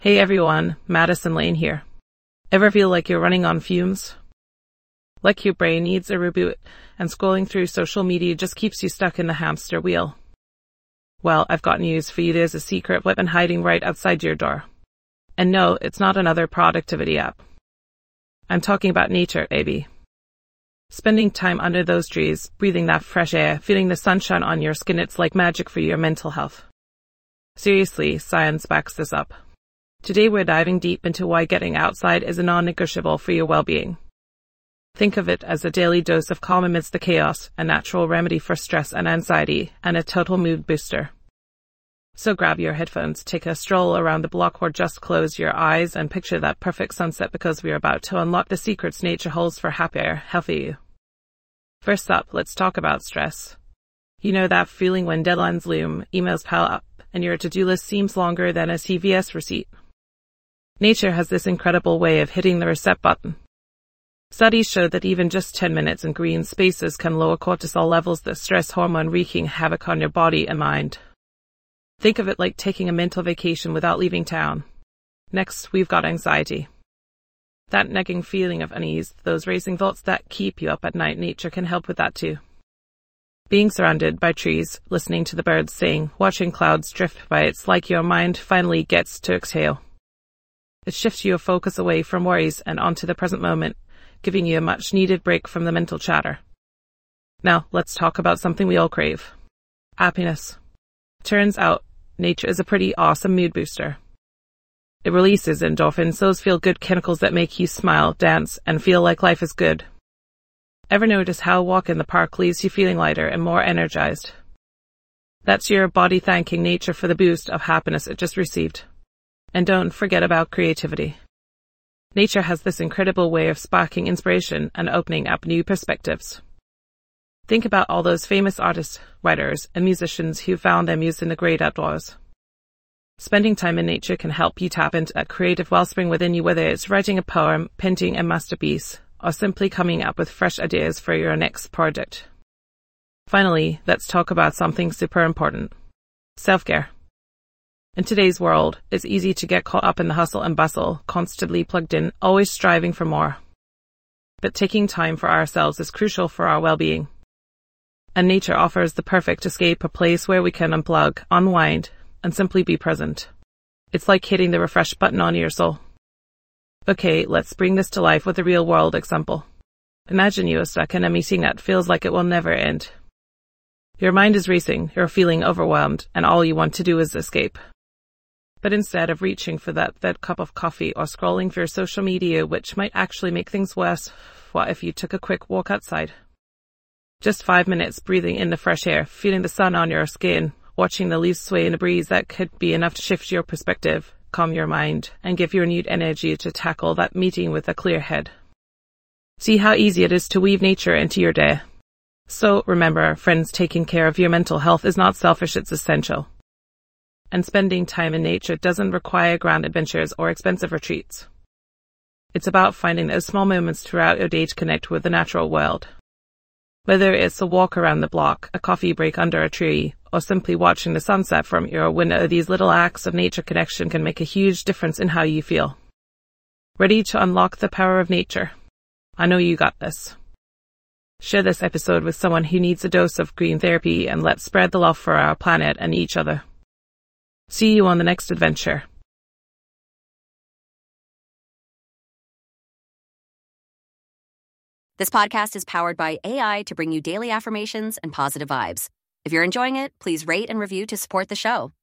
Hey everyone, Madison Lane here. Ever feel like you're running on fumes? Like your brain needs a reboot and scrolling through social media just keeps you stuck in the hamster wheel? Well, I've got news for you. There's a secret weapon hiding right outside your door. And no, it's not another productivity app. I'm talking about nature, baby. Spending time under those trees, breathing that fresh air, feeling the sunshine on your skin, it's like magic for your mental health. Seriously, science backs this up. Today we're diving deep into why getting outside is a non-negotiable for your well-being. Think of it as a daily dose of calm amidst the chaos, a natural remedy for stress and anxiety, and a total mood booster. So grab your headphones, take a stroll around the block, or just close your eyes and picture that perfect sunset, because we're about to unlock the secrets nature holds for happier, healthier you. First up, let's talk about stress. You know that feeling when deadlines loom, emails pile up, and your to-do list seems longer than a CVS receipt? Nature has this incredible way of hitting the reset button. Studies show that even just 10 minutes in green spaces can lower cortisol levels, the stress hormone wreaking havoc on your body and mind. Think of it like taking a mental vacation without leaving town. Next, we've got anxiety. That nagging feeling of unease, those racing thoughts that keep you up at night. Nature can help with that too. Being surrounded by trees, listening to the birds sing, watching clouds drift by, it's like your mind finally gets to exhale. It shifts your focus away from worries and onto the present moment, giving you a much-needed break from the mental chatter. Now, let's talk about something we all crave. Happiness. Turns out, nature is a pretty awesome mood booster. It releases endorphins, those feel-good chemicals that make you smile, dance, and feel like life is good. Ever notice how a walk in the park leaves you feeling lighter and more energized? That's your body thanking nature for the boost of happiness it just received. And don't forget about creativity. Nature has this incredible way of sparking inspiration and opening up new perspectives. Think about all those famous artists, writers, and musicians who found their muse in the great outdoors. Spending time in nature can help you tap into that creative wellspring within you, whether it's writing a poem, painting a masterpiece, or simply coming up with fresh ideas for your next project. Finally, let's talk about something super important. Self-care. In today's world, it's easy to get caught up in the hustle and bustle, constantly plugged in, always striving for more. But taking time for ourselves is crucial for our well-being. And nature offers the perfect escape, a place where we can unplug, unwind, and simply be present. It's like hitting the refresh button on your soul. Okay, let's bring this to life with a real-world example. Imagine you are stuck in a meeting that feels like it will never end. Your mind is racing, you're feeling overwhelmed, and all you want to do is escape. But instead of reaching for that cup of coffee or scrolling through social media, which might actually make things worse, what if you took a quick walk outside? Just 5 minutes breathing in the fresh air, feeling the sun on your skin, watching the leaves sway in the breeze, that could be enough to shift your perspective, calm your mind, and give you renewed energy to tackle that meeting with a clear head. See how easy it is to weave nature into your day. So remember, friends, taking care of your mental health is not selfish, it's essential. And spending time in nature doesn't require grand adventures or expensive retreats. It's about finding those small moments throughout your day to connect with the natural world. Whether it's a walk around the block, a coffee break under a tree, or simply watching the sunset from your window, these little acts of nature connection can make a huge difference in how you feel. Ready to unlock the power of nature? I know you got this. Share this episode with someone who needs a dose of green therapy, and let's spread the love for our planet and each other. See you on the next adventure. This podcast is powered by AI to bring you daily affirmations and positive vibes. If you're enjoying it, please rate and review to support the show.